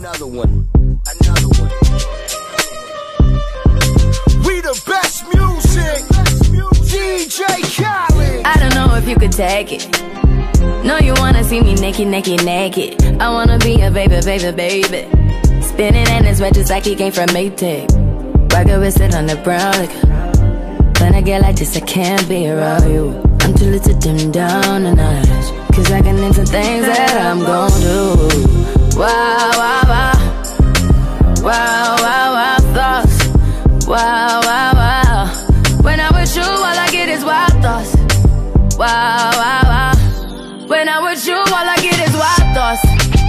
Another one. We the best music. DJ Khaled. I don't know if you could take it. No, you wanna see me naked, naked, naked. I wanna be a baby, baby, baby. Spinning in his red just like he came from Maytag. Rocket with it on the brown liquor. When I get like this, I can't be around you. I'm too little to dim down a notch, cause I can into things that I'm gon' do. Wow, wow, wow. Wow, wow, wow, thoughts. Wow, wow, wow. When I'm with you, all I get is wild thoughts. Wow, wow, wow. When I'm with you, all I get is wild thoughts.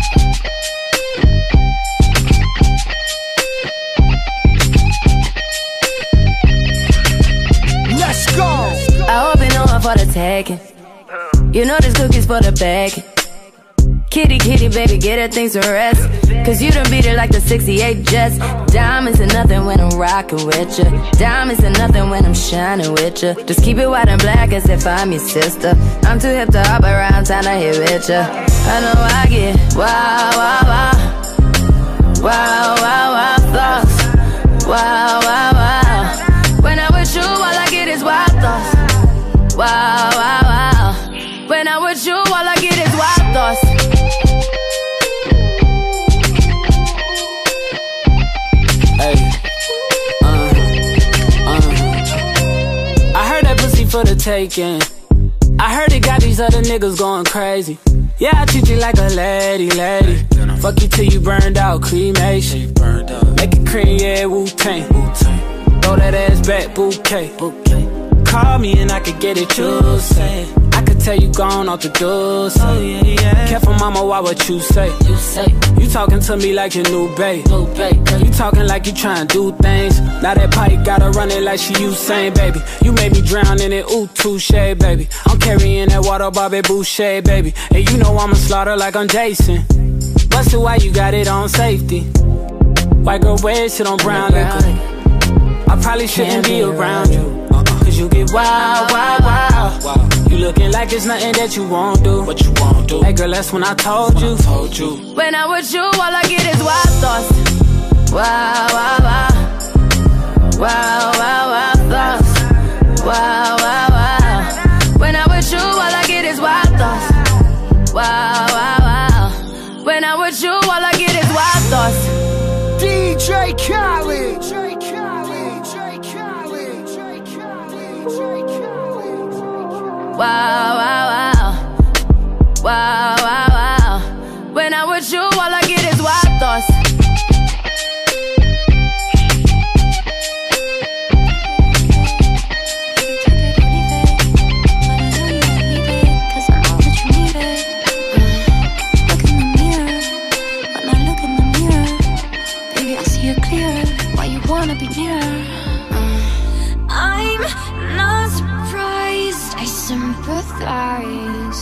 Let's go. I hope you know I'm for the taking. You know this cookie's for the bag. Kitty, kitty, baby, get her things to rest. Cause you done beat it like the 68 Jets. Diamonds are nothing when I'm rockin' with ya. Diamonds are nothing when I'm shining with ya. Just keep it white and black as if I'm your sister. I'm too hip to hop around town to hit with ya. I know I get wow, wow, wow. Wow, wow, wow, thoughts. Wow, wow, wow. When I'm with you, all I get is wild thoughts. Wow, wow, wow. When I'm with you, all I get is wild thoughts. I heard that pussy for the taking. I heard it got these other niggas going crazy. Yeah, I treat you like a lady, lady. Fuck you till you burned out, cremation. Make it cream, yeah, Wu-Tang. Throw that ass back, bouquet. Call me and I could get it, you say. I could tell you gone off the door, say. Oh, yeah, yeah. Careful, mama, why what you say? You talking to me like your new babe. You talking like you trying to do things. Now that pipe gotta run it like she Usain, baby. You made me drown in it, ooh, touche, baby. I'm carrying that water, Bobby Boucher, baby. And you know I'ma slaughter like I'm Jason. Busted, why you got it on safety? White girl wear shit on brown liquor. I probably shouldn't be around you. Cause you get wild, wild, wild. You looking like it's nothing that you won't do. What you won't do? Hey girl, that's when I told you. When I'm with you, all I get is wild thoughts. Wow, wow, wow. Wow, wow, wow, thoughts. Wow, wow, wow. When I'm with you, all I get is wild thoughts. Wow, wow, wow. When I'm with you, all I get is wild thoughts. DJ Khaled. Wow, wow, wow. Wow, wow, wow. When I'm with you, all I get is wild thoughts. Wanna be near. I'm not surprised, I sympathize.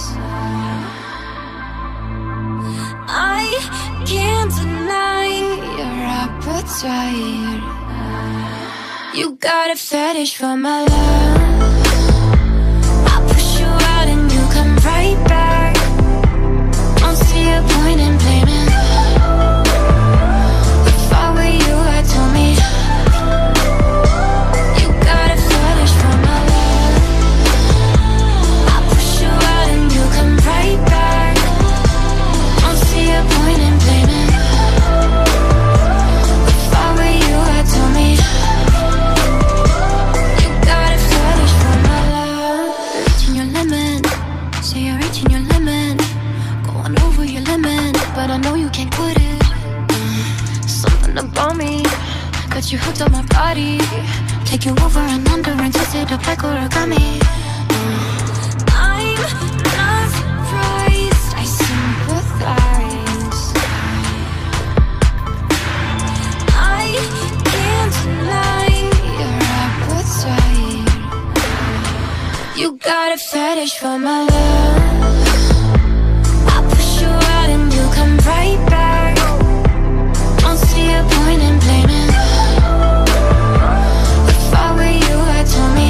I can't deny your appetite. You got a fetish for my love. I push you out and you come right back. Don't see a point in blaming. If I were you, I'd tell me. But I know you can't quit it. Something about me got you hooked on my body. Take you over and under and twist it up like origami. I'm not surprised, I sympathize. I can't deny your appetite. You got a fetish for my love. Come right back. Don't see a point in blaming. If I were you, I'd tell me.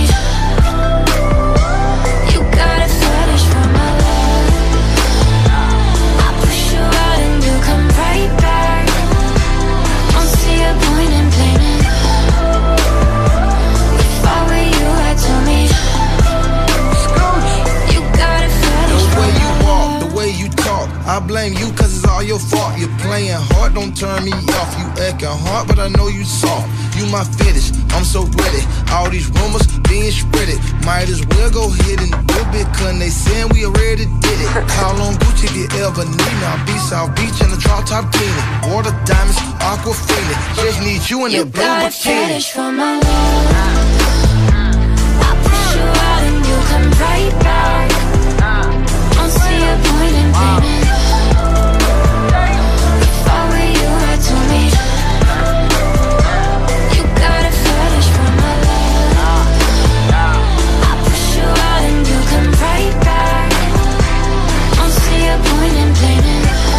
You got a fetish for my love. I push you out and you come right back. playing hard, don't turn me off. You acting hard, but I know you soft. You my fetish, I'm so ready. All these rumors being spreaded. Might as well go ahead and do it, cause they saying we already did it. Call on Gucci if you ever need me. I'll be South Beach in the drop top cleaning. Water diamonds, aquafina. Just need you in that blue bikini. You got a fetish for my love. I push you out and you come right back. Don't see a point in blaming. If I were you, I'd do me. You got a fetish for my love. I push you out and you come right back. Don't see a point in blaming.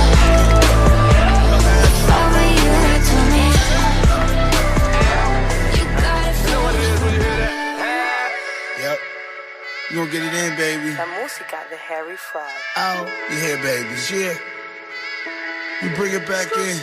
If I were you, I'd do me. You got a fetish for my love. Yep. You gon' get it in, baby. La música de Harry Fraud. Oh, you hear, babies, yeah. You bring it back in.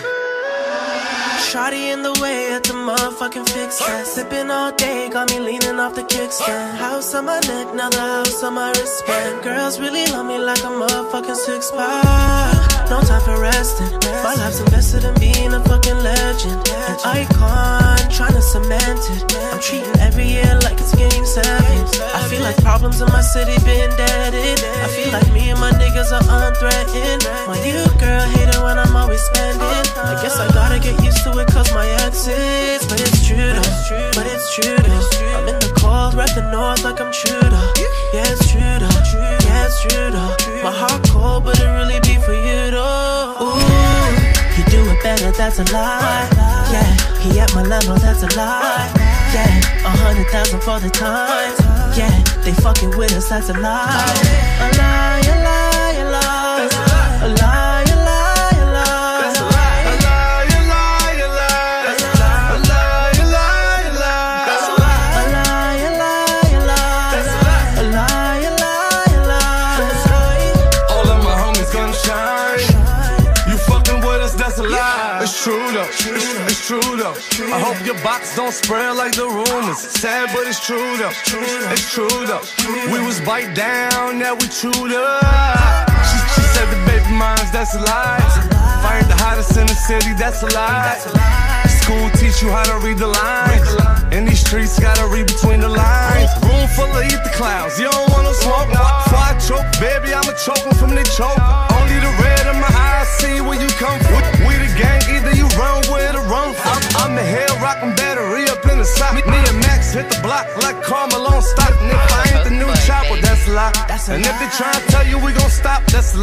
Shawty in the way at the motherfucking fix that. Sipping all day, got me leaning off the kickstand. House on my neck, now the house on my wristband. Girls really love me like a motherfucking six-pack. No time for resting. My life's invested in being a fucking legend. An icon, trying to cement it. I'm treating every year like it's game 7. I feel like problems in my city been deaded. I feel like me and my niggas are unthreatened. My new girl hate it when I'm always spending. I guess I gotta get used to it cause my exes. But it's true though, but it's true though. I'm in the cold, rep the north like I'm Trudeau. Yeah, it's true though, yeah, it's true though. My heart cold, but it really be for you though. Ooh, he do it better, that's a lie. Yeah, he at my level, that's a lie. Yeah, 100,000 for the time. Yeah, they fucking with us, that's a lie. A lie, a lie, a lie. A lie, a lie, a lie. That's a lie. A lie, a lie, a lie. That's a lie. A lie, a lie, a lie. That's a lie. A lie, a lie, a lie. That's a lie. A lie, a lie, a lie. That's right. All of my homies gonna shine. You fucking with us, that's a lie. It's true though, it's true though. I hope your box don't spread like the rumors. Sad but it's true though, it's true though. We was bite down, now we chewed up. She said the baby moms, that's a lie. Fired the hottest in the city, that's a lie. School teach you how to read the lines. In these streets, gotta read between the lines. Room full of ether clouds, you don't want no smoke. Before I choke, baby, I'ma choke them from the choke. Only the red in my eyes see where you come from. We the gang, either you run with or run from. I'm the hell rockin' battery up in the sock. Me and Max hit the block like Carmelo stock. And if I ain't the new chopper, that's a lie. And if they try to tell you we gon' stop, that's a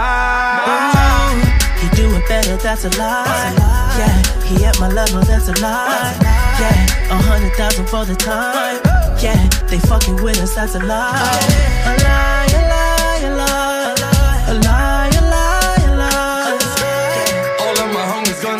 lie. He do it better, that's a lie. Yeah, he at my level, that's a lie. Yeah, 100,000 for the time. Yeah, they fucking with us, that's a lie. A lie, a lie, a lie. A lie, a lie, a lie. All of my homies gonna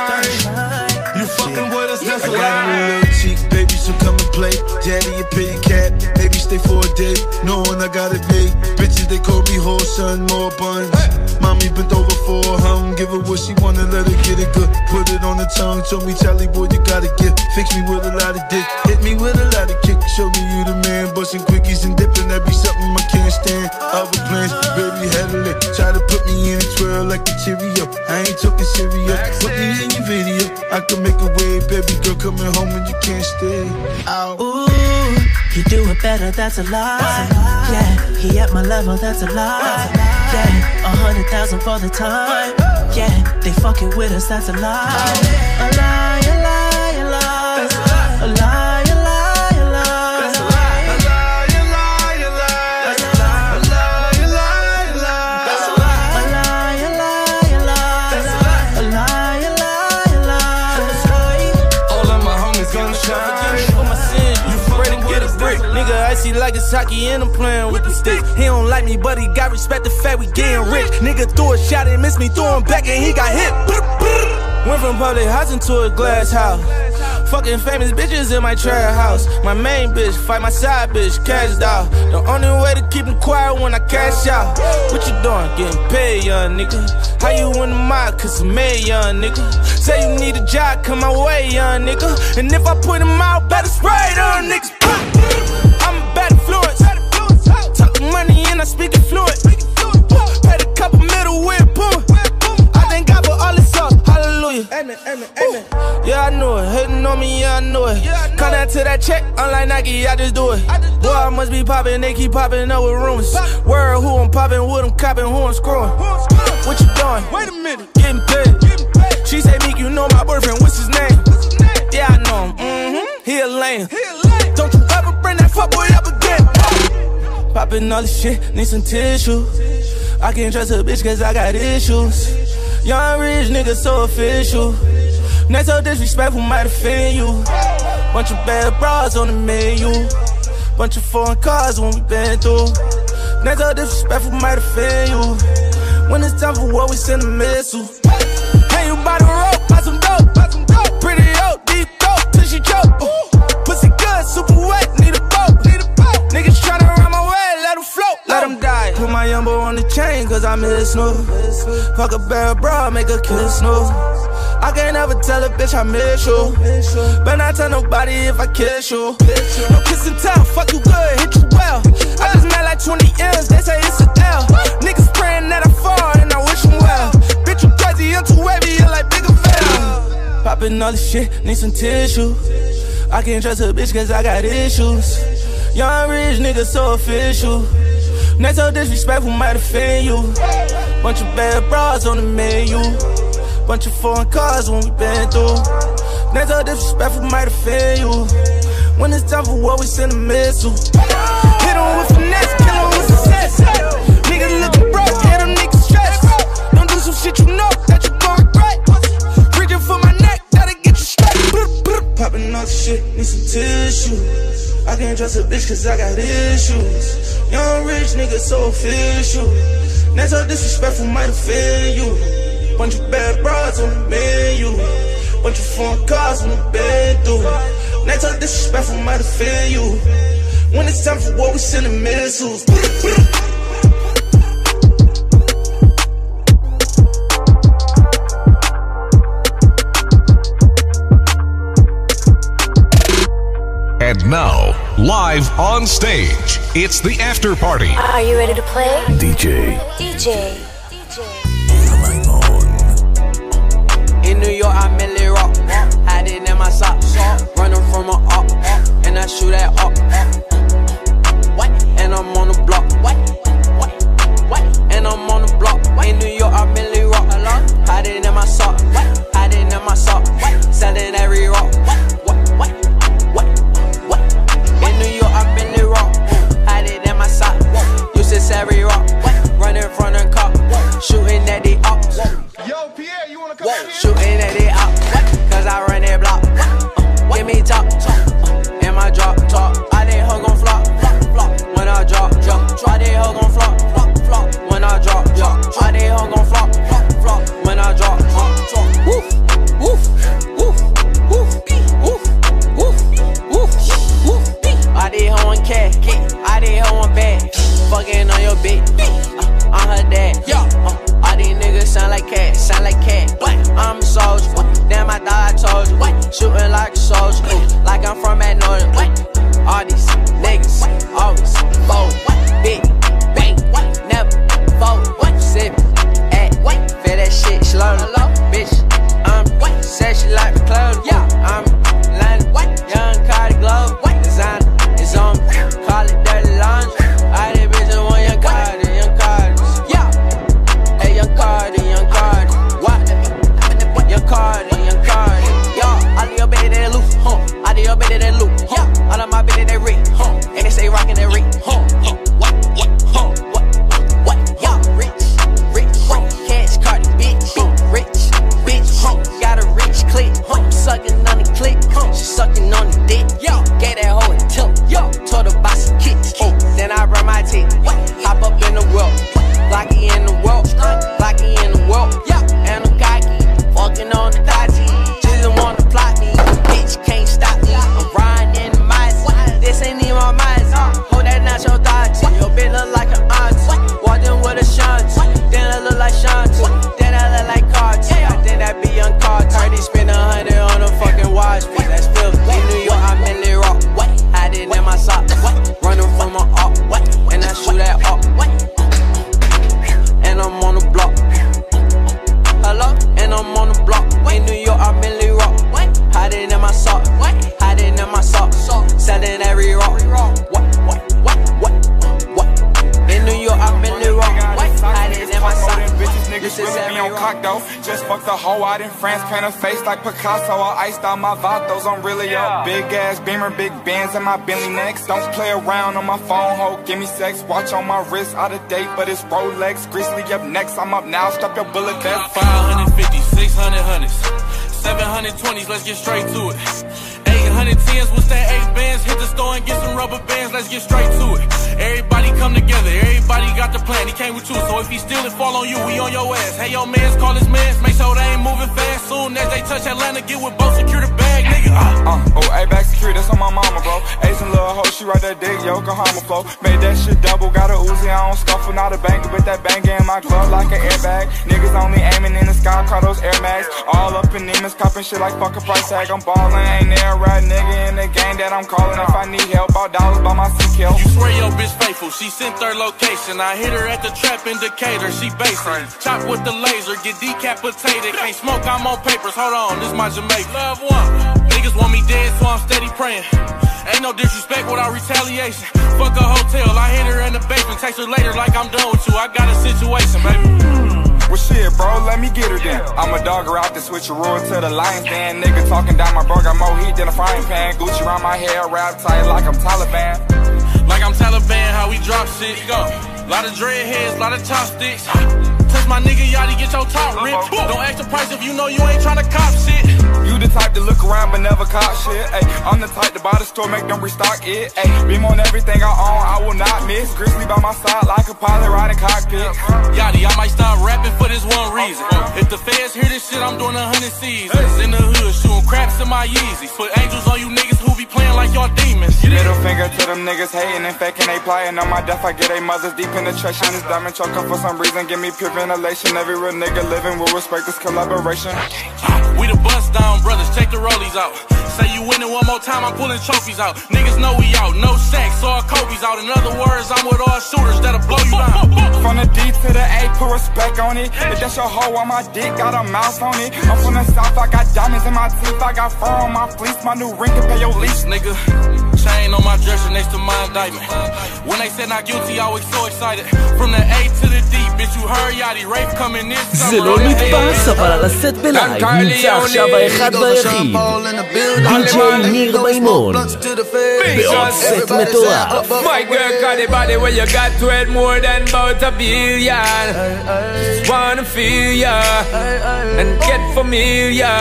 shine. You fucking with us, that's a lie. I got a little cheek, baby, so come and play. Daddy a pity cat, maybe stay for a day. Knowing I got it made. Bitches, they call me whole son, more buns. Mommy bent over for her hum. Give her what she wanna, let her get it good. Put it on the tongue, told me, Charlie boy, you gotta get. Fix me with a lot of dick, hit me with a lot of kick. Show me you the man, busting quickies and dipping. That be something I can't stand. Other plans, baby, had a lick. Try to put me in a twirl like a Cheerio. I ain't talking serious. Put me in your video. I can make a wave, baby girl, coming home and you can't stay. Ow. Ooh, he do it better, that's a lie. Yeah, he at my level, that's a lie. Yeah, 100,000 for the time. Yeah, they fucking with us, that's a lie. A lie, a lie, a lie. A lie, a lie, a lie. That's a lie. A lie, a lie, a lie. That's a lie. A lie, a lie, a lie. That's a lie. A lie, a lie, a lie. That's a lie. A lie, a lie, a lie. That's right. All of my homies gonna shine. For my sin, you ready to get a brick. Nigga, icy like it's hockey and I'm playing with the sticks. He don't like me, but he got respect the fact we getting rich. Nigga threw a shot and missed me, threw him back and he got hit. Went from public housing to a glass house. Fucking famous bitches in my trap house. My main bitch fight my side bitch, cashed out. The only way to keep him quiet when I cash out. What you doing? Getting paid, young nigga. How you in the mob? Cause I'm made, young nigga. Say you need a job, come my way, young nigga. And if I put him out, better spray them niggas. I'm a bad influence. Talking money and I speak it fluent. Paid a couple middle with boom. I thank God for all this sauce. amen, amen, amen. Yeah, I knew it. Hating on me, yeah, I knew it. Come down to that check, unlike Nike, I just do it. Boy, I must be popping, they keep popping up with rumors. Word, who I'm popping with, I'm copping, who I'm screwing. What you doing? Wait a minute. Getting paid. She say, Meek, you know my boyfriend, what's his name? Yeah, I know him. He a lame. Don't you ever bring that fuckboy up again. Popping all this shit, need some tissue. I can't trust a bitch cause I got issues. Young rich nigga so official. Next so disrespectful might offend you. Bunch of bad bras on the menu. Bunch of foreign cars when we been through. Next so disrespectful might offend you. When it's time for war we send a missile. Hey, you by the rope, buy some dope. Pretty old, deep dope till she choke. Pussy good, super wet, need a boat. Niggas tryna run my way, let them float, let them die. Put my young boy on the chain cause I miss no. Fuck a bad bra, make her kiss no. I can't ever tell a bitch I miss you. Better not tell nobody if I kiss you. No kiss and tell, fuck you good, hit you well. I just met like 20 M's, they say it's a L. Niggas praying that I fall and I wish them well. Bitch you crazy, I'm too wavy, you're like Bigger Bell. Popping all this shit, need some tissue. I can't trust a bitch cause I got issues. Young rich nigga so official. Next so disrespectful might offend you. Bunch of bad bras on the menu. Bunch of foreign cars when we been through. Next so disrespectful might offend you. When it's time for war we send a missile. Hit em with finesse, kill em with success. Niggas looking broke, hit them niggas stressed. Don't do some shit you know that you gon' regret. Reaching for my neck, that'll get you straight. Popping all the shit, need some tissue. I can't trust a bitch cause I got issues. Young rich nigga so official. Next so disrespectful might offend you. Bunch of bad bras on the menu. Bunch of foreign cars when we been through. Next so disrespectful might offend you. When it's time for war we send the missiles. And now, live on stage, it's the after party. Are you ready to play? DJ. In New York, I merely rock. Hiding in my socks. Running from a up. And I shoot at up. And I'm on the block. And I'm on the block. In New York, I merely rock. Hiding in my sock. Hiding in my sock. Selling every rock. In New York, I merely rock. Hiding in my sock. Used to every rock. Running from the cop. Shooting at the ops. Yo, Pierre, you wanna come out here? Shooting at it up, cause I run that block. Give me top, in my drop, top. I did her gon' flop, when I drop. I did her gon' flop, when I drop. I did her gon' flop, when I drop. Woof, woof, woof, woof, woof, woof, woof, woof. I did her one cat, I did her one bag. Fucking on your bitch, I'm her dad. All these niggas sound like cat. I'm a soldier, damn I thought I told you. Shooting like a soldier, like I'm from at Northern. All these niggas always fold. Big bang, never fold. Sip at, feel that shit slowly. Bitch, said she like my clothes. I'm London, young Cardi Globe. Designer is on me, call it dirty laundry. All these bitches want young Cardi, young Cardi. Hey, young Cardi, young Cardi. What? Young Cardi, young Cardi. Yo, all of your bitches they loose, all of your bitches they loose, all of my bitches they rich, and they stay rockin' that rich, what? Yo, rich, cash Cardi, bitch, rich, got a rich click, sucking on the click, she sucking on the dick, gave that hoe a tip, told her buy some kicks, then I run my teeth, hop up in the world, Glocky in the world, and I'm cocky, walking on the dodgy, just wanna plot me, bitch can't stop me, I'm riding in the mice, this ain't even my mice, hold that nacho dodgy, your bitch look like an auntie, walked in with a shanty, then I look like shanty, then I look like Carti, I think that be young Carti, spend 100 on a fucking watch piece, that's filthy, in New York I'm in the rock, hiding in my sock, running from my up, and I shoot that up, and I'm on the block. Hello? And I'm on the block. In New York, out in France, paint a face like Picasso. I iced out my vatos, I'm really up. Big ass Beamer, big Benz and my Bentley next. Don't play around on my phone, ho, give me sex. Watch on my wrist, out of date, but it's Rolex. Grizzly up next, I'm up now, stop your bullet death. 550, 600 hundreds, 720s, let's get straight to it. 810s, what's that 8 bands? Hit the store and get some rubber bands, let's get straight to it. Everybody come together, everybody got the plan, he came with you. So if he steal it, fall on you, we on your ass. Hey, your mans, call his mans, make sure they ain't moving fast. Soon as they touch Atlanta, get with both, secure the bag, nigga. Oh, A-back security, that's on my mama, bro. Ace and little hoe, she right that dick, Yokohama flow. Made that shit double, got a Uzi, I don't scuffle, not a banger, but that banger in my glove like an airbag. Niggas only aiming in the sky, call those Air Max. All up in demons, copping shit like fuck a price tag. I'm ballin', ain't there, right nigga in the game that I'm calling. If I need help, all dollars by my CQ. You swear your bitch faithful, she sent her location. I hit her at the trap indicator, she basic. Chop with the laser, get decapitated. Can't smoke, I'm on papers, hold on, this my Jamaica. Love one, niggas want me dead, so I'm steady praying. Ain't no disrespect without retaliation. Fuck a hotel, I hit her in the basement. Text her later like I'm done with you, I got a situation, baby. Well shit, bro, let me get her then. I'm a dogger out the switcheroo to the Lions Den. Nigga talking down my bro, got more heat than a frying pan. Gucci around my hair, wrapped tight like I'm Taliban. Like I'm Taliban, how we drop shit. Go. Lot of dreadheads, lot of chopsticks. Touch my nigga Yachty, get your top ripped. Don't ask the price if you know you ain't tryna cop shit. You the type to look around but never cop shit. Ay, I'm the type to buy the store, make them restock it. Ay, beam on everything I own, I will not miss. Grizzly by my side like a pilot riding cockpit. Yachty, I might stop rapping for this one reason. If the feds hear this shit, I'm doing 100 seasons. In the hood, shooting craps in my Yeezys. Put angels on you niggas who be playing like y'all demons. Middle finger to them niggas hating and faking they playing. On my death, I get they mothers deep penetration. This diamond choke up for some reason, give me pure ventilation. Every real nigga living will respect this collaboration. We the bust down brothers, check the rollies out. Say you winning one more time, I'm pulling trophies out. Niggas know we out, no sacks, all Kobe's out. In other words, I'm with all shooters that'll blow you down. From the D to the A, put respect on it. If that's your hoe on my dick, got a mouse on it. I'm from the south, I got diamonds in my teeth, I got fur on my fleece. My new ring can pay your lease, nigga. Chain on my dresser next to my indictment. When they said not guilty, I was so excited. From the A to the D, bitch, you heard Yachty, Rafe coming in summer. זה לא נתפס, אבל על הסט בלייב נמצא עכשיו האחד והיחיד די.ג'יי ניר מימון בעוד סט מטורף. My girl got the body where you got to it more than about a billion. Just wanna feel ya and get familiar,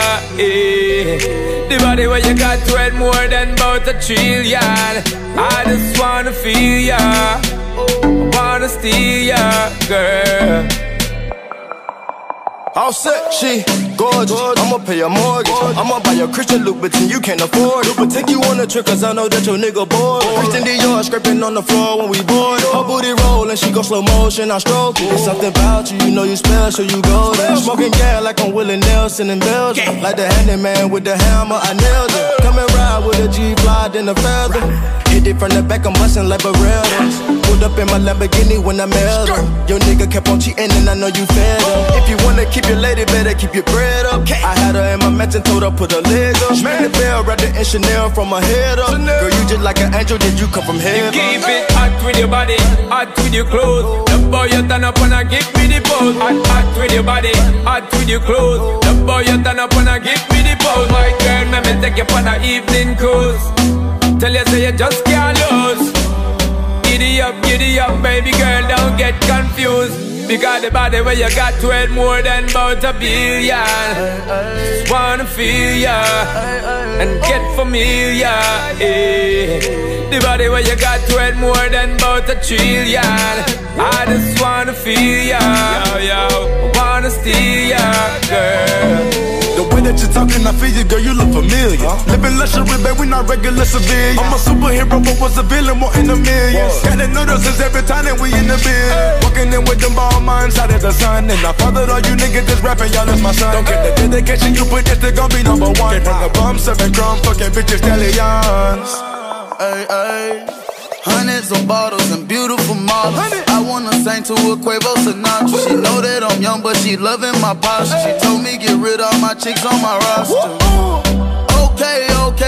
yeah. The body where you got to it more than about a trillion. I just wanna feel ya, wanna steal ya, girl. All set, she gorgeous. I'ma pay a mortgage. I'ma buy a Christian Louboutin, you can't afford it. But take you on a trip, cause I know that your nigga bored. Christian Dior scraping on the floor when we board. Her booty rollin', she go slow motion, I stroke it. There's something about you, you know you special, you golden. Smoking gas like I'm Willie Nelson in Belgium. Like the handyman with the hammer, I nailed it. Come and ride with a G-Fly, then a feather. Hit it from the back, I'm bustin' like Barrett's. Pulled up in my Lamborghini when I mailed her. Your nigga kept on cheating and I know you fed him. If you wanna keep your lady, better keep your bread up. I had her in my mansion, told her put her leg up. Ring the bell, wrapped it in Chanel from my head up. Girl, you just like an angel, did you come from heaven? You keep it hot with your body, hot with your clothes. The boy you turn up and I give me the pose. Hot with your body, hot with your clothes. The boy you turn up and I give me the pose. My girl, let me take you on an evening cruise. Tell you say you just can't lose. Giddy up, baby girl, don't get confused. Because the body where you got to it more than about a billion. Just wanna feel ya and get familiar, yeah. The body where you got to it more than about a trillion. I just wanna feel ya, yo, wanna steal ya, girl. The way that you're talking, I feel you, girl, you look familiar. Living luxury, babe, we not regular civilians. I'm a superhero, but was a villain, more in the millions. Gotta notice us every time that we in the bed. Walking in with them ball minds out of the sun. And I fathered all you niggas that's rapping, y'all is my son. Don't get the dedication you put, this they gon' be number one. Came from the bum, serving crumb, fucking bitches, stallions. Ay, ay. Hundreds of bottles and beautiful models. I wanna sing to a Quavo Sinatra. She know that I'm young, but she loving my posture. She told me get rid of my chicks on my roster. Okay.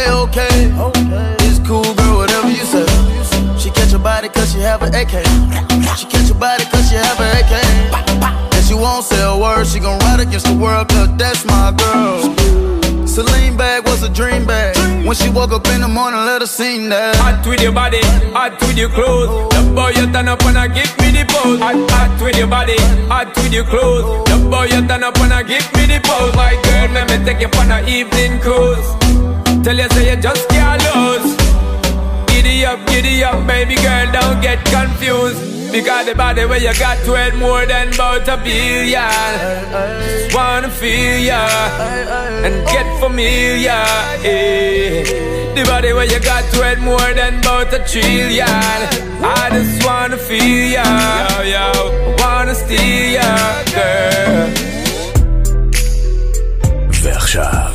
It's cool, girl, whatever you say. She catch your body cause she have an AK. She catch your body cause she have an AK. And she won't say a word. She gon' ride against the world, cause that's my girl. Celine bag was a dream bag. When she woke up in the morning, let her sing that. Hot with your body, hot with your clothes. The boy you turn up and I give me the pose. Hot with your body, hot with your clothes. The boy you turn up and I give me the pose. My girl, let me take you on an evening cruise. Tell you say you just can't lose. Giddy up, baby girl, don't get confused. Because the body where you got to it more than about a billion. Just wanna feel ya and get familiar, eh. The body where you got to it more than about a trillion. I just wanna feel ya, yo, wanna steal ya, girl. ועכשיו,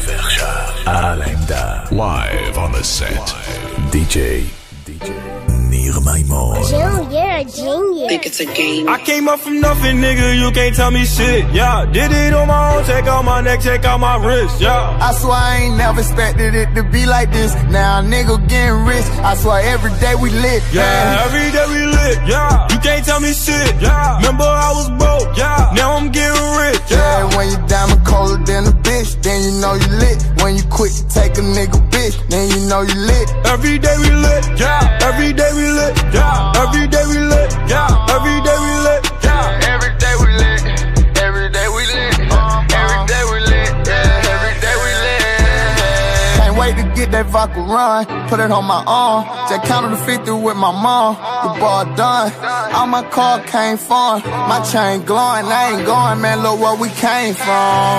על העמדה. Live on the set. DJ ניר מימון. June, you're a genius. Think it's a game. I came up from nothing, nigga, you can't tell me shit. Yeah, did it on my own, check out my neck, check out my wrist. Yeah, I swear I ain't never expected it to be like this. Now a nigga getting rich. I swear every day we lit. Yeah, every day we lit. Yeah, you can't tell me shit. Yeah, remember I was broke. Yeah, now I'm getting rich. Yeah, when you diamond colder than a bitch, then you know you lit. When you quit to take a nigga bitch, then you know you lit. Every day we lit. Yeah, every day we lit. Yeah, every day we lit. Yeah, every day we lit. Yeah, every day we lit. Every day we lit. Every day we lit. Yeah, every day we lit. Can't wait to get that vodka run, put it on my arm. Just counted the 50 with my mom. The ball done. All my car came from. My chain glowing. I ain't going, man. Look where we came from.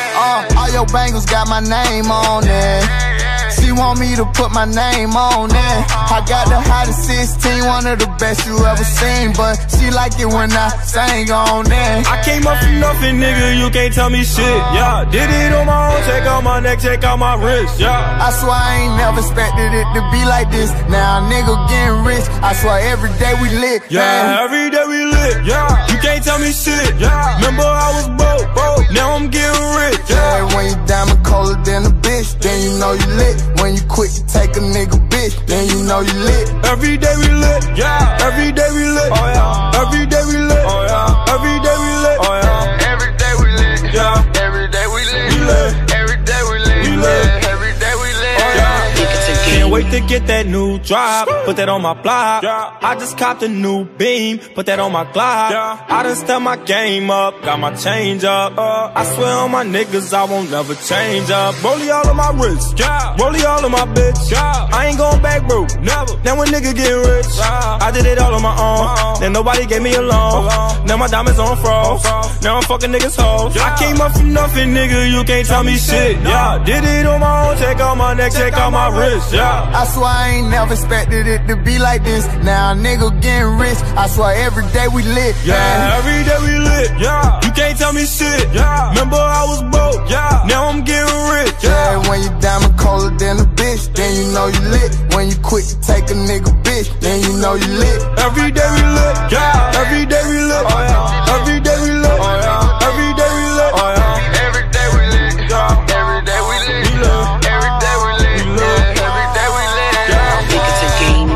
All your bangles got my name on it. She want me to put my name on it. I got the hottest 16, one of the best you ever seen. But she like it when I sang on it. I came up from nothing, nigga, you can't tell me shit. Yeah, did it on my own, check out my neck, check out my wrist. Yeah, I swear I ain't never expected it to be like this. Now a nigga getting rich. I swear every day we lit. Yeah, every day we lit. Yeah, you can't tell me shit. Yeah, remember I was broke. Now I'm getting rich. Yeah, when you diamond colder than a bitch, then you know you lit. When you quit to take a nigga bitch, then you know you lit. Every day we lit. Yeah, every day we lit. Oh yeah, every day we lit. Oh yeah, every day we lit. Oh yeah, every day we lit. Yeah, every day we lit. We lit. Every day we lit. We lit. Every day we lit. Oh yeah. Can't wait to get that new drop, put that on my block. I just copped a new beam, put that on my Glock. I done stepped my game up, got my change up. I swear on my niggas, I won't never change up. Rollie all of my wrist, rollie all of my bitch. I ain't going back, bro, never. Now a nigga get rich, I did it all on my own. Then nobody gave me a loan. Now my diamonds on froze. Now I'm fucking niggas hoes. I came up from nothing, nigga, you can't tell me shit. Yeah, did it on my own, check out my neck, check out my wrist. Yeah, I swear I ain't never expected it to be like this. Now a nigga getting rich. I swear every day we lit. Yeah, every day we lit. Yeah, you can't tell me shit. Yeah, remember I was broke. Yeah, now I'm getting rich. Yeah, when you diamond colder than a bitch, then you know you lit. When you quit to take a nigga bitch, then you know you lit. Every day we lit. Yeah, every day we lit. Oh yeah, every day we lit. Oh yeah, every day we lit. Oh yeah, every day we lit. Yeah, every day we lit. We lit. Every day we lit. We lit. Every day we lit. Yeah, I think it's a game.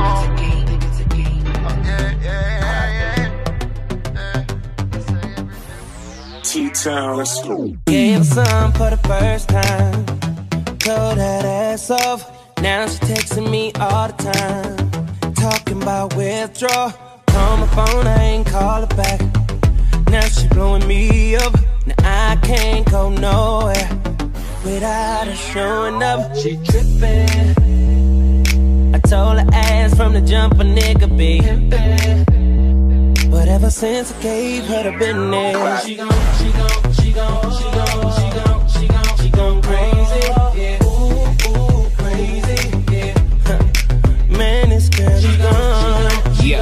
T-Town, let's go. Gave her some for the first time. Told that ass off. Now she texting me all the time. Talking about withdraw. On my phone, I ain't call her back. Now she blowing me up. Now I can't go nowhere without her showing up. She tripping. I told her ass from the jump a nigga be pimpin'. But ever since I gave her the business, she gon' crazy, yeah. Ooh, crazy, yeah. Man, this girl, she gon'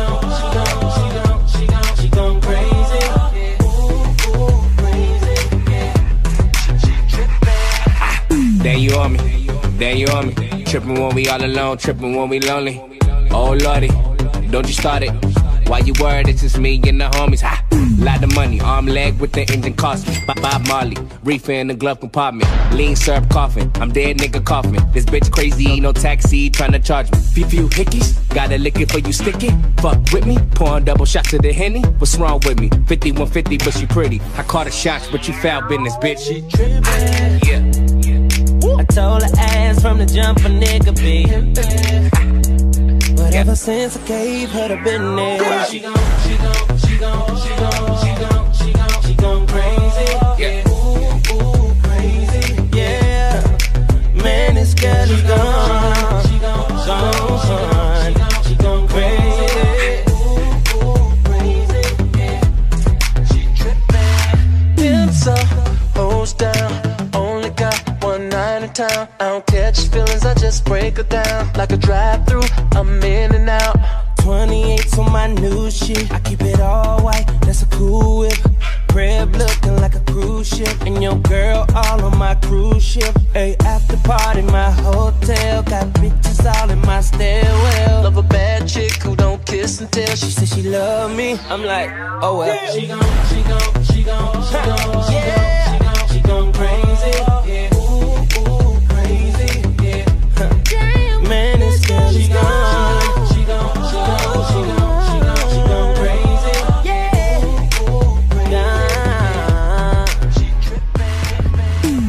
crazy, yeah. Ooh, crazy, yeah. She trippin'. There you on me, there you on me. Trippin' when we all alone, trippin' when we lonely. Oh lordy, don't you start it. Why you worried? It's just me and the homies. Ha! Lot of money, arm leg with the engine cost me. Bob Marley, reefer in the glove compartment. Lean syrup coughing, I'm dead nigga coughing. This bitch crazy, no taxi, tryna charge me. Few hickeys, gotta lick it for you stick it. Fuck with me, pouring double shots of the Henny. What's wrong with me? 5150, but she pretty. I caught her shots, but you foul business, bitch. She trippin'. Yeah. I told her ass from the jump a nigga be pimpin'. But ever since I gave her the business, she gon' crazy. Yeah. Ooh, crazy. Yeah. Man, this girl is gone. She gon' crazy. Ooh, crazy. Yeah. She trippin'. Pimps up, hoes down. Only got one night in town. I don't catch feelings, I just break her down. Like a drive-through, I'm in and out. 28's on my new shit. I keep it all white, that's a cool whip. Crib looking like a cruise ship. And your girl all on my cruise ship. Hey, after party, my hotel. Got bitches all in my stairwell. Love a bad chick who don't kiss and tell. She said she love me, I'm like, oh well. Yeah. She gon' crazy. Yeah. Ooh, crazy. Yeah. Man, this girl is gone. She gon' crazy. Yeah. She trippin'.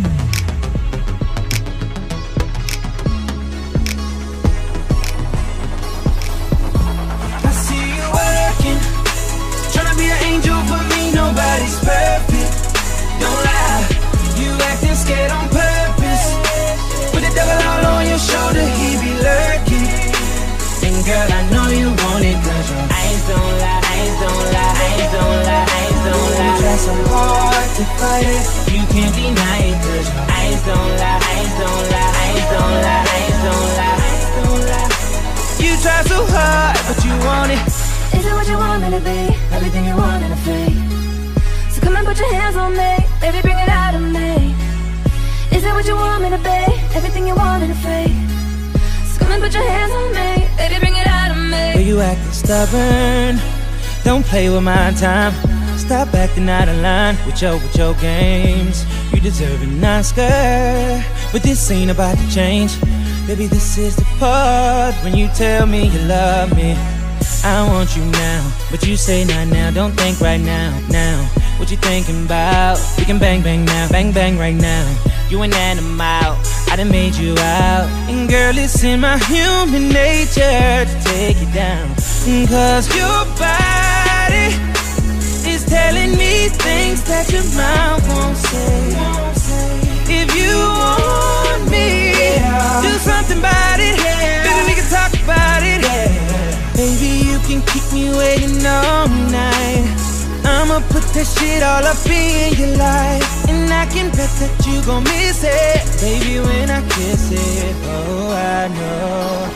I see you working, tryna be an angel for me. Nobody's perfect. Don't lie, you acting scared on purpose. With the devil all on your shoulder, he be lurking. And girl, I know you want it, cause your eyes don't lie, eyes don't lie, eyes don't lie, eyes don't lie. You try so hard to fight it, you can't deny it, cause your eyes don't lie, eyes don't lie, eyes don't lie, eyes don't lie, eyes don't lie. You try so hard, but you want it. Is it what you want me to be? Everything you want and afraid. So come and put your hands on me, baby, bring it out of me. Is it what you want me to be? Everything you want and afraid. So come and put your hands on me, baby, bring it out of me. Well, you acting stubborn, don't play with my time. Stop acting out of line with your games. You deserve an Oscar, but this ain't about to change. Baby, this is the part when you tell me you love me. I want you now, but you say not now, don't think right now, now. What you thinking about? We can bang bang now, bang bang right now. You an animal, I done made you out. And girl, it's in my human nature to take you down. Cause your body is telling me things that your mouth won't say. If you want me, do something about it. Baby, we can talk about it. Baby, you can keep me waiting all night. I'ma put that shit all up in your life. And I can bet that you gon' miss it, baby, when I kiss it. Oh, I know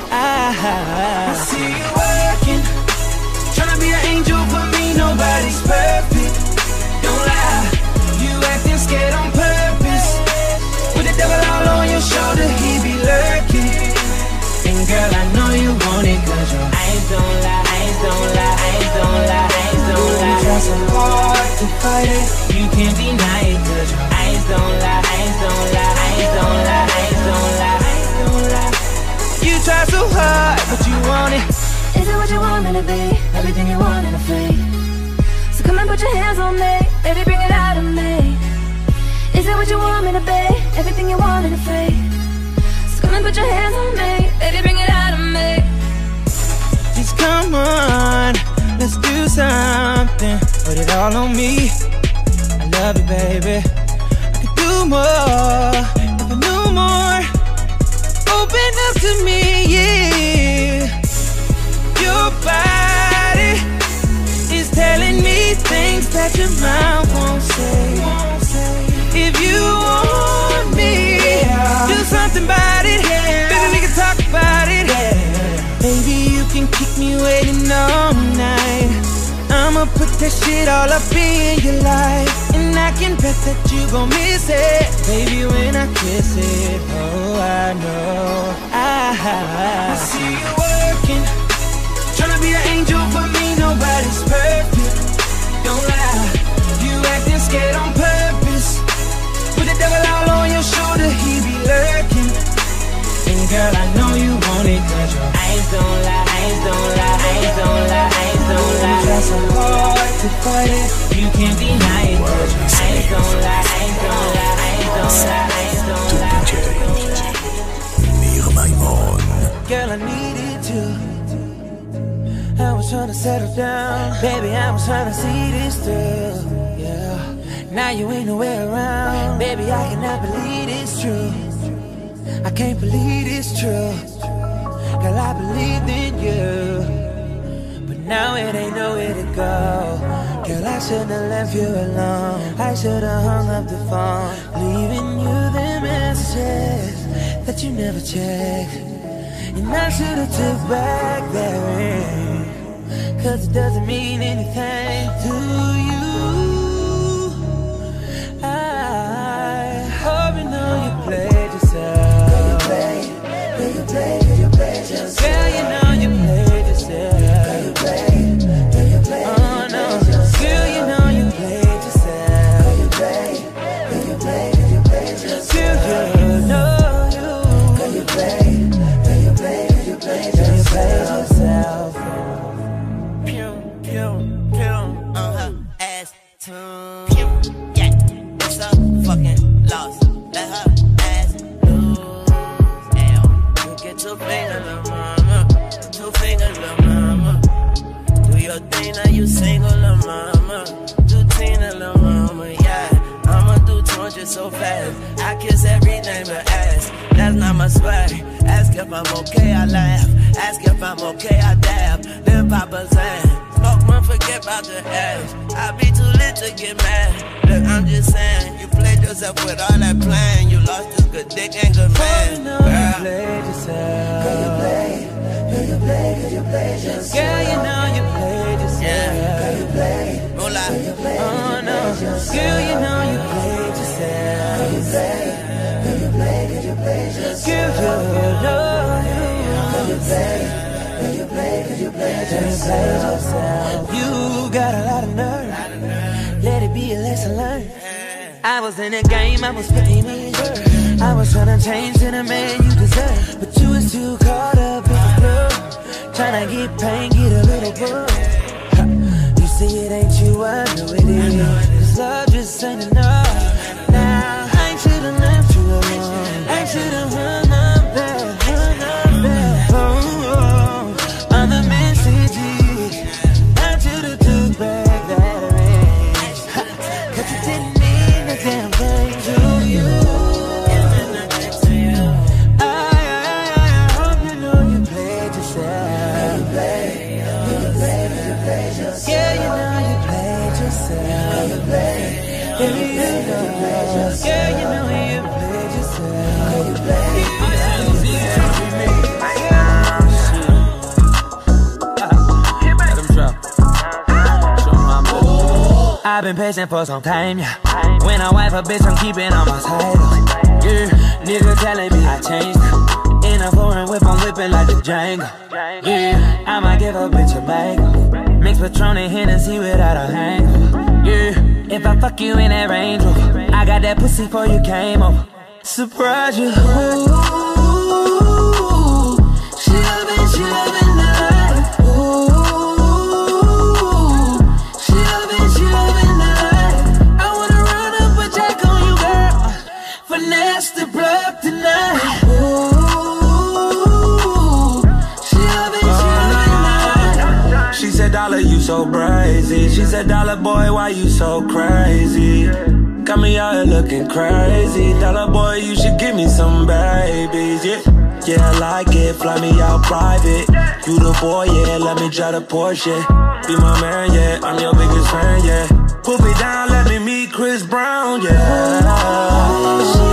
I see you working, tryna be an angel for me. Nobody's perfect. Don't lie, you acting scared on purpose. With the devil all on your shoulder, he be lurking. And girl, I know you want it, cause your eyes don't lie, eyes don't lie, eyes don't lie, eyes don't lie. You try so hard to fight it, you can't deny it, cause your eyes don't lie, eyes don't lie, eyes don't lie, eyes don't lie, eyes don't lie. You try so hard, but you want it. Is it what you want me to be? Everything you want and afraid. So come and put your hands on me, baby, bring it out of me. Is it what you want me to be? Everything you want and afraid. So come and put your hands on me, baby, bring it out of me. Just come on, let's do something. Put it all on me. I love you, baby. I could do more if I knew more. Open up to me, yeah. Your body is telling me things that your mouth won't say. If you want me, do something about it. Baby, we can talk about it. Baby, you can keep me waiting all night. I'ma put that shit all up in your life. And I can bet that you gon' miss it, baby, when I kiss it. Oh, I know I see you working, tryna be an angel for me. Nobody you can't deny it. I ain't gon' lie, I ain't gon' lie, I ain't gon' lie, I ain't gon' lie. ניר מימון. Girl, I needed you. I was trying to settle down. Baby, I was trying to see this through. Yeah. Now you ain't nowhere around. Baby, I cannot believe it's true. I can't believe it's true. Girl, I believed in you, but now it ain't nowhere to go. Girl, I shouldn't have left you alone. I should have hung up the phone, leaving you the messages that you never checked. And I should have took back that ring, 'cause it doesn't mean anything to you. I hope you know you played yourself. You played yourself. Girl, you know you played yourself. You played yourself. Oh no, girl, you know you played yourself. You played yourself. Girl, you know you played yourself. Pew, pew, pew, ass tune. Pew, yeah, it's a fucking loss. Let her ass lose. L, you get 2 fingers, lil' mama. 2 fingers, lil' mama. Do your thing, now you single, lil' mama. Do Tina, lil' mama, yeah. I'ma do 200 so fast. I kiss everything but ass. That's not my swag. Ask if I'm okay, I laugh. Ask if I'm okay, I dab. Then Papa Zan. Smoke one, forget about the ass. I be too lit to get mad. Look, I'm just saying, you played yourself with all that plan. You lost this good dick and good man. You know you played yourself. Girl, you played yourself. Girl, you know you played yourself. Yeah. Girl, you played. Hola. Oh no, girl, you know you played yourself. Girl, you played yourself. Girl, you know you played yourself. You got a lot of nerve. Let it be a lesson learned. I was in the game, I was playing it. I was trying to change to the man you deserve, but you was too caught up in the flow, trying to get pain, get a little buzz. You see it ain't you, I know it is. 'Cause love just ain't enough. Now I should've left you alone. I should've hung up there, on the messages. I should've took back that ring, 'cause you didn't mean a damn thing to you. I hope you know you played yourself. Yeah, you know you played yourself. Yeah, you know you played yourself. I've been patient for some time, yeah. When I wife a bitch, I'm keeping on my title. Yeah, nigga telling me I changed. In a foreign whip, I'm whipping like a Django. Yeah, I might give a bitch a mango. Mix Patron and Hennessy without a hangover. Yeah, if I fuck you in that Range Rover, I got that pussy before you came over. Surprise you. Ooh, she loving the life. Ooh, she loving the life. I wanna run up a check on you, girl. Finesse the plug tonight. Ooh, she loving the life. She said, "Dollar, you so brazy." She said, "Dollar boy, why you so crazy? Got me out here looking crazy. Dollar boy, you should give me some babies, yeah. Yeah, I like it, fly me out private. You the boy, yeah, let me drive the Porsche. Be my man, yeah, I'm your biggest fan, yeah. Put me down, let me meet Chris Brown, yeah. She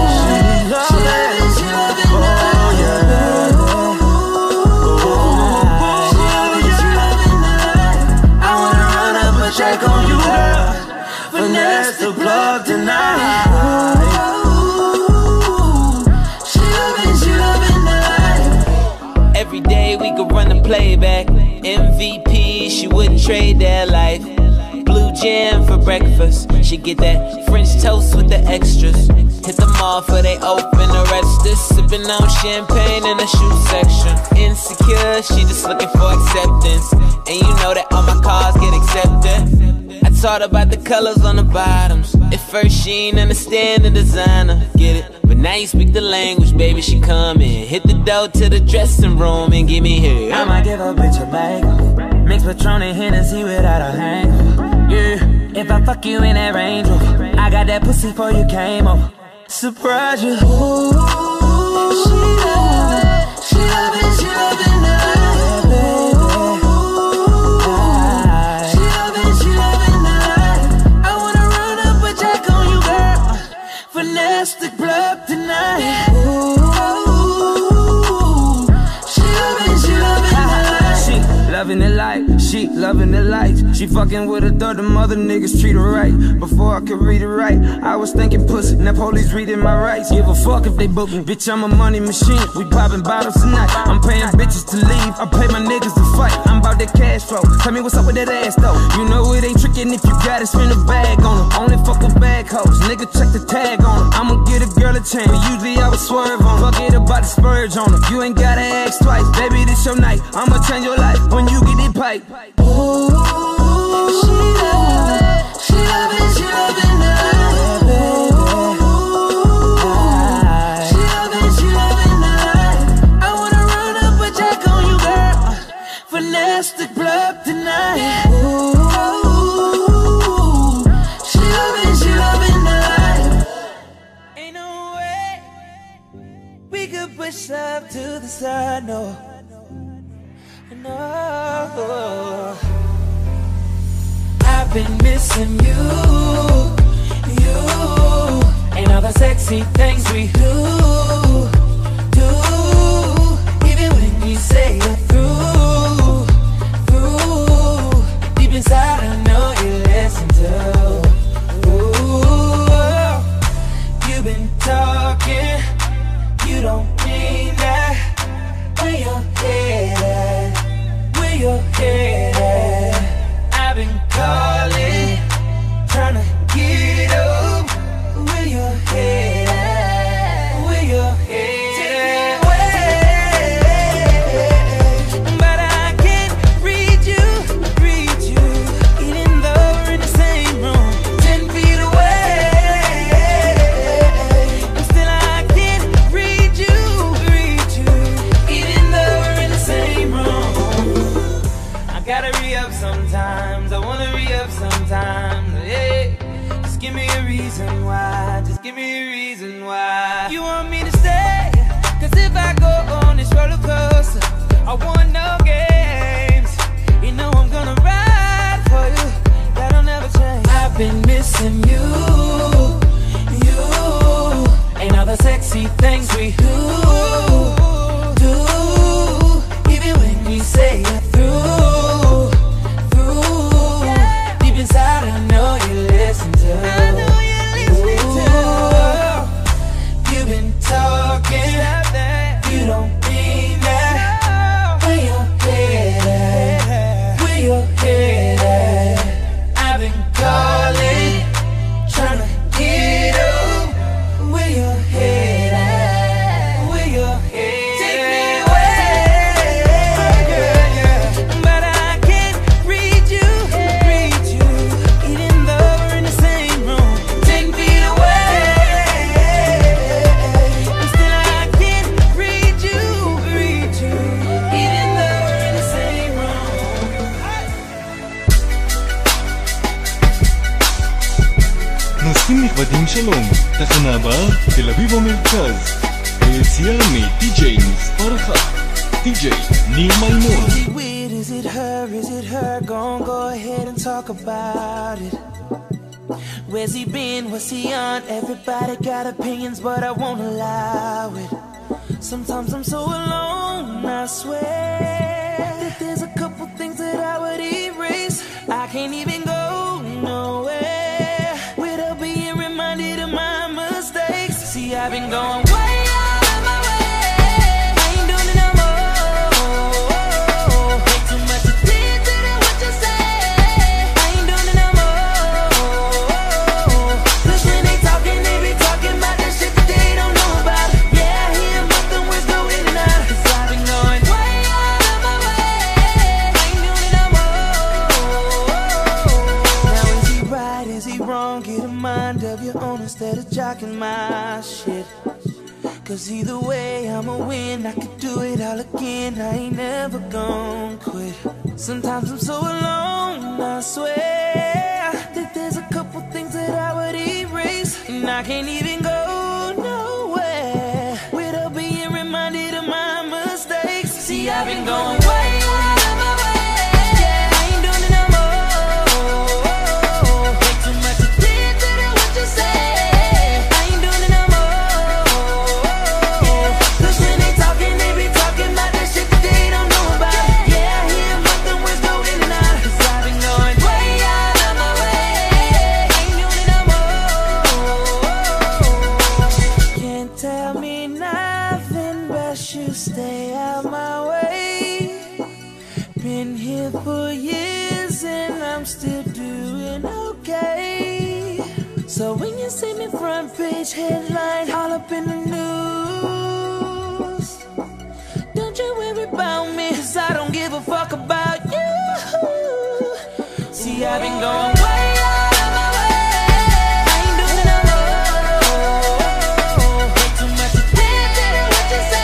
check on you, girl. Finesse the plug tonight. Ooh, she loving the life. Every day we could run the playback. MVP, she wouldn't trade that life. Blue jam for breakfast. She get that French toast with the extras. Hit the mall for they open the register. Sipping on champagne in the shoe section. Insecure, she just looking for acceptance. And you know that all my cars get accepted. I taught about the colors on the bottoms. At first she ain't understand the designer, get it? But now you speak the language, baby, she coming. Hit the door to the dressing room and give me here. I might give a bitch a makeover. Mix Patron and Hennessy without a hangover. Yeah, if I fuck you in that Range Rover, I got that pussy before you came over. Surprise you. Ooh, she loving the Finesse club tonight. Ooh, she loving the light. She loving the lights. She fucking with her, thought them other niggas treat her right. Before I could read it right, I was thinking pussy. Now police reading my rights. Give a fuck if they book me. Bitch, I'm a money machine. We popping bottles tonight. I'm paying bitches to leave. I pay my niggas to fight. I'm about that cash flow. Tell me what's up with that ass though. You know it ain't trickin' if you got it. Spend a bag on them. Only fuck with bag hoes. Nigga, check the tag on them. I'ma get a girl a chance. Usually I would swerve on them. Forget about the spurge on them. You ain't gotta ask twice. Baby, this your night. I'ma change your life when you get it pipe. Ooh, she loving the life. She loving the life. I wanna run up a jack on you, girl. Finesse the club tonight. Ooh, she loving the life. Ain't no way we could push up to the side, no. No, I've been missing you, and all the sexy things we do. Even when you say you're through. Deep inside I know you listen to. Ooh, you've been talking, you don't mean that. Where your head at? Your head at. I've been calling, trying to get up. Where your head at? Where your head at? But I can't read you, even though we're in the same room, 10 feet away. And still I can't read you, even though we're in the same room. Gotta re-up sometimes, I wanna re-up sometimes, hey. Just give me a reason why, just give me a reason why. You want me to stay, cause if I go on this roller coaster, I want no games. You know I'm gonna ride for you, that'll never change. I've been missing you, and all the sexy things we do. Even when we say you're through. Inside, I know you listen to. I know you listen to. You've been talking, you don't mean that. Where your head at? Where your head at? I've been calling, trying to get up. Where your head at? Where your head at? נוסעים נכבדים שלום, תחנה הבאה, תל אביב המרכז. היציאה מ-DJ מספר 1, DJ ניר מימון. Is it weird, is it her, go ahead and talk about it. Where's he been, what's he on, everybody got opinions but I won't allow it. Sometimes I'm so alone, I swear that there's a couple things that I would erase. I can't even go nowhere without being reminded of my mistakes. See, I've been going way out of my way. I ain't doing it no more. Way too much attention to what you say. I ain't doing it no more. Cause when they talking, they be talking about the either way, I'ma win. I could do it all again. I ain't never gon' quit. Sometimes I'm so alone, I swear that there's a couple things that I would erase, and I can't even go nowhere without being reminded of my mistakes. See, I've been going way out of my way. Yeah, I ain't doing it no more. Way too much attention to what you say. Stay out my way. Been here for years and I'm still doing okay. So when you see me front page headline, all up in the news, don't you worry about me, 'cause I don't give a fuck about you. See, I've been going way out of my way. I ain't doing it no more. Way too much attention to what you say.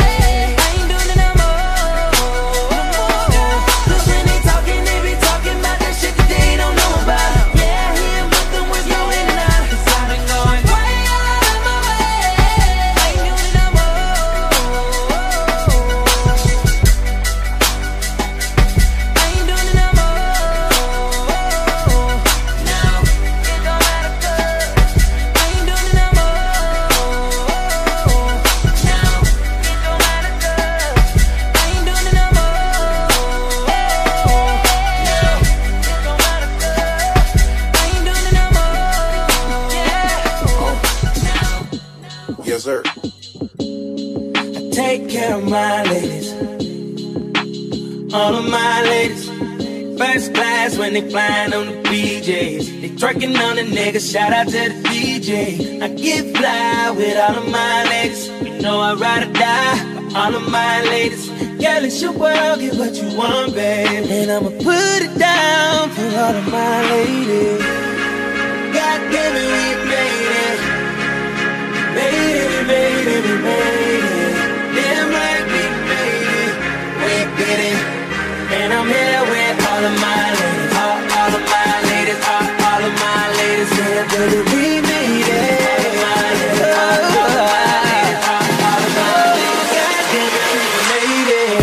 Yes, sir. I take care of my ladies, all of my ladies. First class when they flying on the PJs. They twerking on the niggas, shout out to the DJ. I get fly with all of my ladies. You know I'd ride or die for all of my ladies. Girl, it's your world, get what you want, babe. And I'ma put it down for all of my ladies. God damn it, we made it. Made it, we made it, we made it. Damn right, we made it. We did it. And I'm here with all of my ladies, all of my ladies, all of my ladies. Yeah, baby, we made it. All of my ladies, all of my ladies, all of my ladies. God damn it, we made it.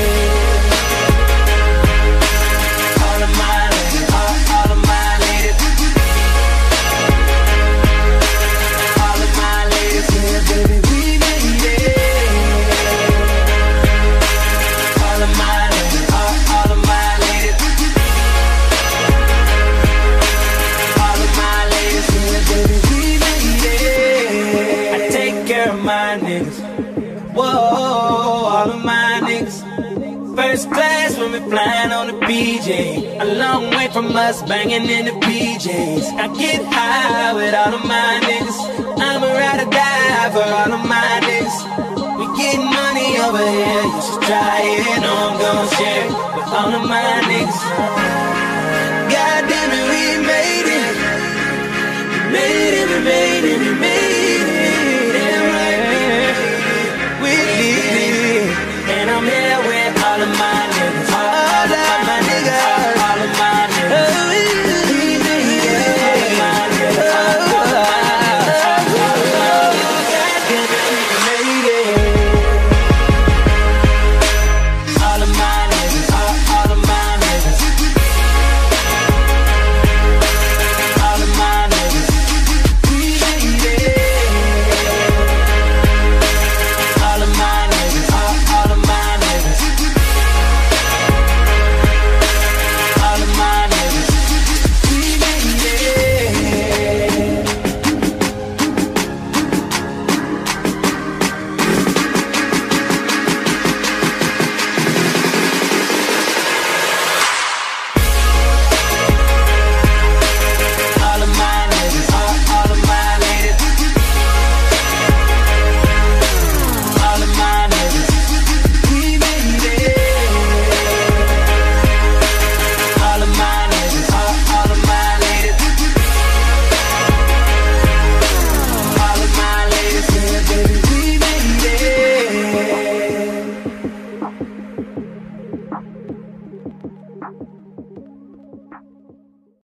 All of my ladies, all of my ladies. All of my ladies, yeah, baby, we made it. All of my ladies, all of my ladies. All of my ladies, yeah, baby, we made it. I take care of my niggas. Whoa, all of my niggas. First class when we flying on the PJ. A long way from us banging in the PJs. I get high with all of my niggas. I'ma ride or die for all of my niggas. We getting money over here, you should try it. No, I'm gon' share it with all of my niggas. God damn it, we made it. We made it, we made it.